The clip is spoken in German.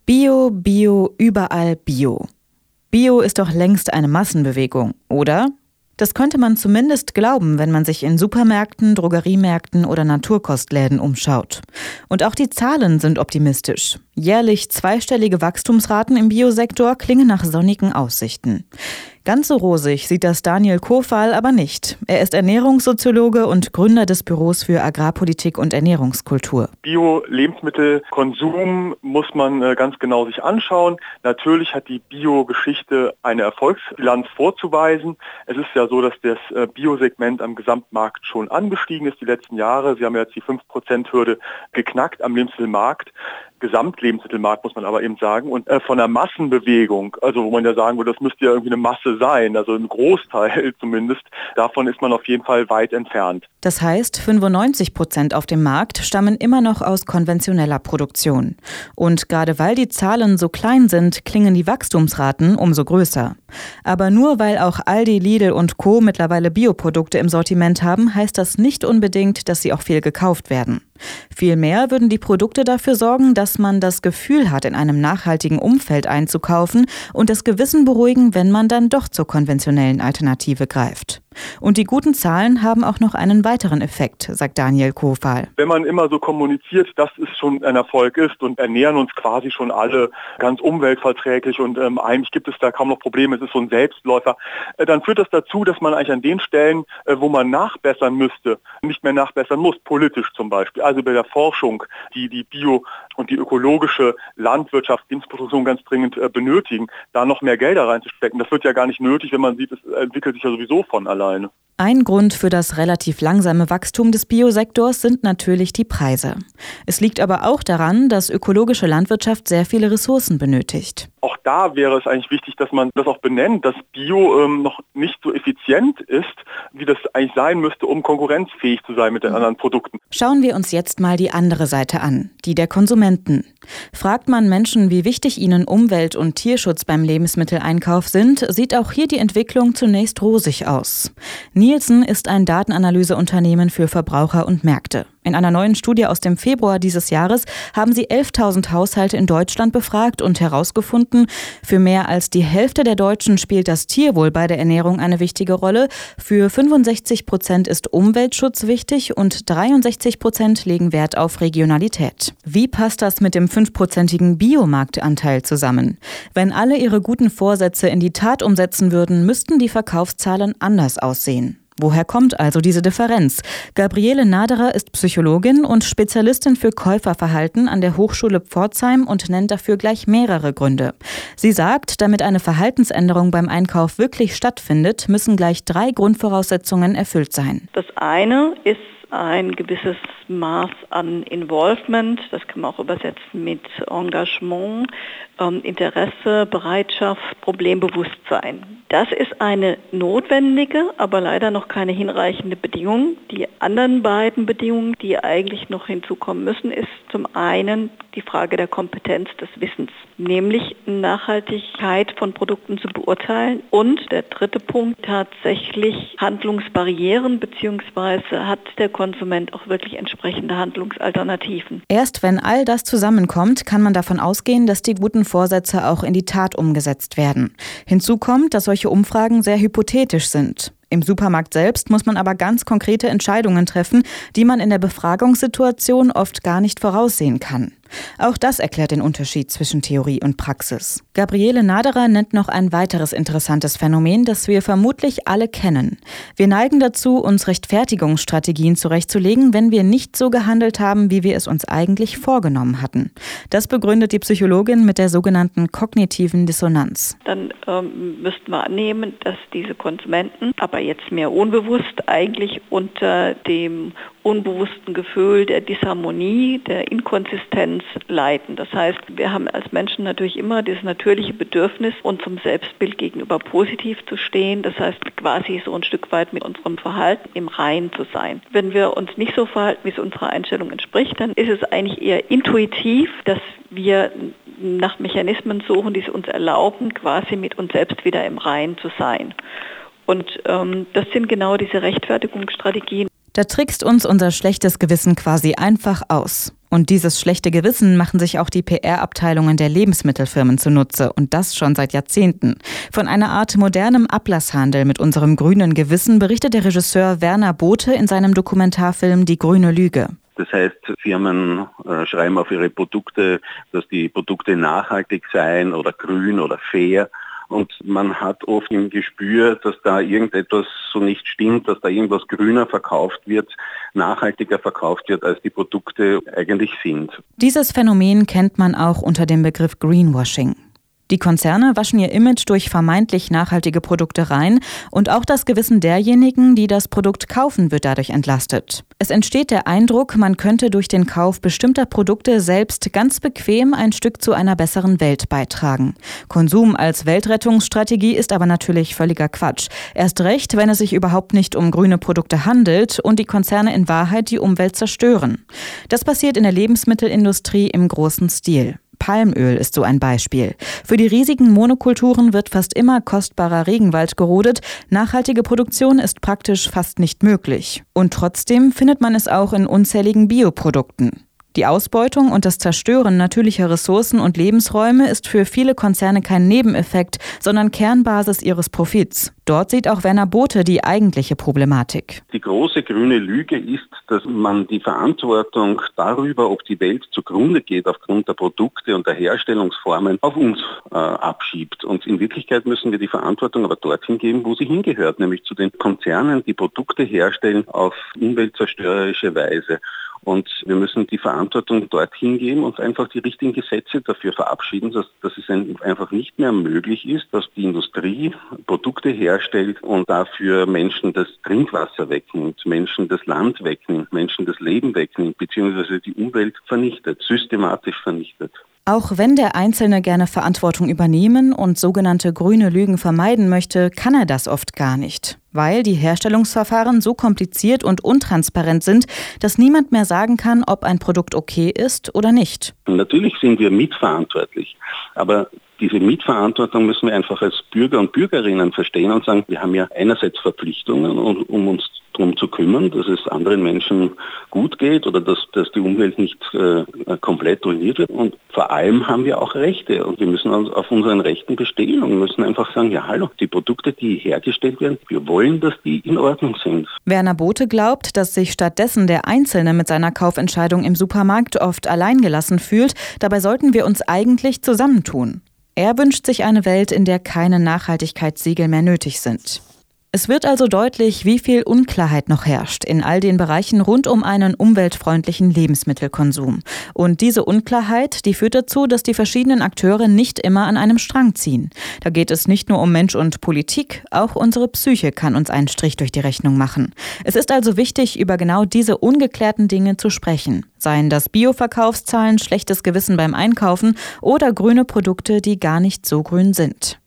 Bio, Bio, überall Bio. Bio ist doch längst eine Massenbewegung, oder? Das könnte man zumindest glauben, wenn man sich in Supermärkten, Drogeriemärkten oder Naturkostläden umschaut. Und auch die Zahlen sind optimistisch. Jährlich zweistellige Wachstumsraten im Biosektor klingen nach sonnigen Aussichten. Ganz so rosig sieht das Daniel Kofal aber nicht. Er ist Ernährungssoziologe und Gründer des Büros für Agrarpolitik und Ernährungskultur. Bio-Lebensmittelkonsum muss man ganz genau sich anschauen. Natürlich hat die Bio-Geschichte eine Erfolgsbilanz vorzuweisen. Es ist ja so, dass das Biosegment am Gesamtmarkt schon angestiegen ist die letzten Jahre. Sie haben ja jetzt die 5%-Hürde geknackt am Lebensmittelmarkt. Gesamtlebensmittelmarkt muss man aber eben sagen. Und von der Massenbewegung, also wo man ja sagen würde, das müsste ja irgendwie eine Masse sein, also ein Großteil zumindest, davon ist man auf jeden Fall weit entfernt. Das heißt, 95% auf dem Markt stammen immer noch aus konventioneller Produktion. Und gerade weil die Zahlen so klein sind, klingen die Wachstumsraten umso größer. Aber nur weil auch Aldi, Lidl und Co. mittlerweile Bioprodukte im Sortiment haben, heißt das nicht unbedingt, dass sie auch viel gekauft werden. Vielmehr würden die Produkte dafür sorgen, dass man das Gefühl hat, in einem nachhaltigen Umfeld einzukaufen und das Gewissen beruhigen, wenn man dann doch zur konventionellen Alternative greift. Und die guten Zahlen haben auch noch einen weiteren Effekt, sagt Daniel Kofal. Wenn man immer so kommuniziert, dass es schon ein Erfolg ist und ernähren uns quasi schon alle ganz umweltverträglich und eigentlich gibt es da kaum noch Probleme, es ist so ein Selbstläufer, dann führt das dazu, dass man eigentlich an den Stellen, wo man nachbessern müsste, nicht mehr nachbessern muss, politisch zum Beispiel. Also bei der Forschung, die Bio- und die ökologische Landwirtschaft, Dienstproduktion ganz dringend benötigen, da noch mehr Gelder reinzustecken. Das wird ja gar nicht nötig, wenn man sieht, es entwickelt sich ja sowieso von alleine. Ein Grund für das relativ langsame Wachstum des Biosektors sind natürlich die Preise. Es liegt aber auch daran, dass ökologische Landwirtschaft sehr viele Ressourcen benötigt. Auch da wäre es eigentlich wichtig, dass man das auch benennt, dass Bio noch nicht so effizient ist, wie das eigentlich sein müsste, um konkurrenzfähig zu sein mit den anderen Produkten. Schauen wir uns jetzt mal die andere Seite an, die der Konsumenten. Fragt man Menschen, wie wichtig ihnen Umwelt- und Tierschutz beim Lebensmitteleinkauf sind, sieht auch hier die Entwicklung zunächst rosig aus. Nielsen ist ein Datenanalyseunternehmen für Verbraucher und Märkte. In einer neuen Studie aus dem Februar dieses Jahres haben sie 11.000 Haushalte in Deutschland befragt und herausgefunden, für mehr als die Hälfte der Deutschen spielt das Tierwohl bei der Ernährung eine wichtige Rolle. Für 65% ist Umweltschutz wichtig und 63% legen Wert auf Regionalität. Wie passt das mit dem 5%igen Biomarktanteil zusammen? Wenn alle ihre guten Vorsätze in die Tat umsetzen würden, müssten die Verkaufszahlen anders aussehen. Woher kommt also diese Differenz? Gabriele Naderer ist Psychologin und Spezialistin für Käuferverhalten an der Hochschule Pforzheim und nennt dafür gleich mehrere Gründe. Sie sagt, damit eine Verhaltensänderung beim Einkauf wirklich stattfindet, müssen gleich 3 Grundvoraussetzungen erfüllt sein. Das eine ist ein gewisses Maß an Involvement, das kann man auch übersetzen mit Engagement, Interesse, Bereitschaft, Problembewusstsein. Das ist eine notwendige, aber leider noch keine hinreichende Bedingung. Die anderen beiden Bedingungen, die eigentlich noch hinzukommen müssen, ist zum einen die Frage der Kompetenz des Wissens, nämlich Nachhaltigkeit von Produkten zu beurteilen und der dritte Punkt tatsächlich Handlungsbarrieren beziehungsweise hat der Konsument auch wirklich entsprechende Handlungsalternativen. Erst wenn all das zusammenkommt, kann man davon ausgehen, dass die guten Vorsätze auch in die Tat umgesetzt werden. Hinzu kommt, dass solche Umfragen sehr hypothetisch sind. Im Supermarkt selbst muss man aber ganz konkrete Entscheidungen treffen, die man in der Befragungssituation oft gar nicht voraussehen kann. Auch das erklärt den Unterschied zwischen Theorie und Praxis. Gabriele Naderer nennt noch ein weiteres interessantes Phänomen, das wir vermutlich alle kennen. Wir neigen dazu, uns Rechtfertigungsstrategien zurechtzulegen, wenn wir nicht so gehandelt haben, wie wir es uns eigentlich vorgenommen hatten. Das begründet die Psychologin mit der sogenannten kognitiven Dissonanz. Dann müssten wir annehmen, dass diese Konsumenten, aber jetzt mehr unbewusst, eigentlich unter dem unbewussten Gefühl der Disharmonie, der Inkonsistenz leiden. Das heißt, wir haben als Menschen natürlich immer das natürliche Bedürfnis, unserem Selbstbild gegenüber positiv zu stehen. Das heißt, quasi so ein Stück weit mit unserem Verhalten im Reinen zu sein. Wenn wir uns nicht so verhalten, wie es unserer Einstellung entspricht, dann ist es eigentlich eher intuitiv, dass wir nach Mechanismen suchen, die es uns erlauben, quasi mit uns selbst wieder im Reinen zu sein. Und das sind genau diese Rechtfertigungsstrategien. Da trickst uns unser schlechtes Gewissen quasi einfach aus. Und dieses schlechte Gewissen machen sich auch die PR-Abteilungen der Lebensmittelfirmen zunutze und das schon seit Jahrzehnten. Von einer Art modernem Ablasshandel mit unserem grünen Gewissen berichtet der Regisseur Werner Bothe in seinem Dokumentarfilm Die grüne Lüge. Das heißt, Firmen schreiben auf ihre Produkte, dass die Produkte nachhaltig seien oder grün oder fair. Und man hat oft im Gespür, dass da irgendetwas so nicht stimmt, dass da irgendwas grüner verkauft wird, nachhaltiger verkauft wird, als die Produkte eigentlich sind. Dieses Phänomen kennt man auch unter dem Begriff Greenwashing. Die Konzerne waschen ihr Image durch vermeintlich nachhaltige Produkte rein und auch das Gewissen derjenigen, die das Produkt kaufen, wird dadurch entlastet. Es entsteht der Eindruck, man könnte durch den Kauf bestimmter Produkte selbst ganz bequem ein Stück zu einer besseren Welt beitragen. Konsum als Weltrettungsstrategie ist aber natürlich völliger Quatsch. Erst recht, wenn es sich überhaupt nicht um grüne Produkte handelt und die Konzerne in Wahrheit die Umwelt zerstören. Das passiert in der Lebensmittelindustrie im großen Stil. Palmöl ist so ein Beispiel. Für die riesigen Monokulturen wird fast immer kostbarer Regenwald gerodet. Nachhaltige Produktion ist praktisch fast nicht möglich. Und trotzdem findet man es auch in unzähligen Bioprodukten. Die Ausbeutung und das Zerstören natürlicher Ressourcen und Lebensräume ist für viele Konzerne kein Nebeneffekt, sondern Kernbasis ihres Profits. Dort sieht auch Werner Bothe die eigentliche Problematik. Die große grüne Lüge ist, dass man die Verantwortung darüber, ob die Welt zugrunde geht aufgrund der Produkte und der Herstellungsformen, auf uns abschiebt. Und in Wirklichkeit müssen wir die Verantwortung aber dorthin geben, wo sie hingehört, nämlich zu den Konzernen, die Produkte herstellen auf umweltzerstörerische Weise. Und wir müssen die Verantwortung dorthin geben und einfach die richtigen Gesetze dafür verabschieden, dass es einfach nicht mehr möglich ist, dass die Industrie Produkte herstellt und dafür Menschen das Trinkwasser wegnimmt, Menschen das Land wegnimmt, Menschen das Leben wegnimmt, beziehungsweise die Umwelt vernichtet, systematisch vernichtet. Auch wenn der Einzelne gerne Verantwortung übernehmen und sogenannte grüne Lügen vermeiden möchte, kann er das oft gar nicht, weil die Herstellungsverfahren so kompliziert und untransparent sind, dass niemand mehr sagen kann, ob ein Produkt okay ist oder nicht. Natürlich sind wir mitverantwortlich, aber diese Mitverantwortung müssen wir einfach als Bürger und Bürgerinnen verstehen und sagen, wir haben ja einerseits Verpflichtungen, um uns darum zu kümmern, dass es anderen Menschen gut geht oder dass die Umwelt nicht komplett ruiniert wird. Und vor allem haben wir auch Rechte und wir müssen uns auf unseren Rechten bestehen und müssen einfach sagen, ja hallo, die Produkte, die hergestellt werden, wir wollen, dass die in Ordnung sind. Werner Bothe glaubt, dass sich stattdessen der Einzelne mit seiner Kaufentscheidung im Supermarkt oft alleingelassen fühlt. Dabei sollten wir uns eigentlich zusammentun. Er wünscht sich eine Welt, in der keine Nachhaltigkeitssiegel mehr nötig sind. Es wird also deutlich, wie viel Unklarheit noch herrscht in all den Bereichen rund um einen umweltfreundlichen Lebensmittelkonsum. Und diese Unklarheit, die führt dazu, dass die verschiedenen Akteure nicht immer an einem Strang ziehen. Da geht es nicht nur um Mensch und Politik, auch unsere Psyche kann uns einen Strich durch die Rechnung machen. Es ist also wichtig, über genau diese ungeklärten Dinge zu sprechen. Seien das Bio-Verkaufszahlen, schlechtes Gewissen beim Einkaufen oder grüne Produkte, die gar nicht so grün sind.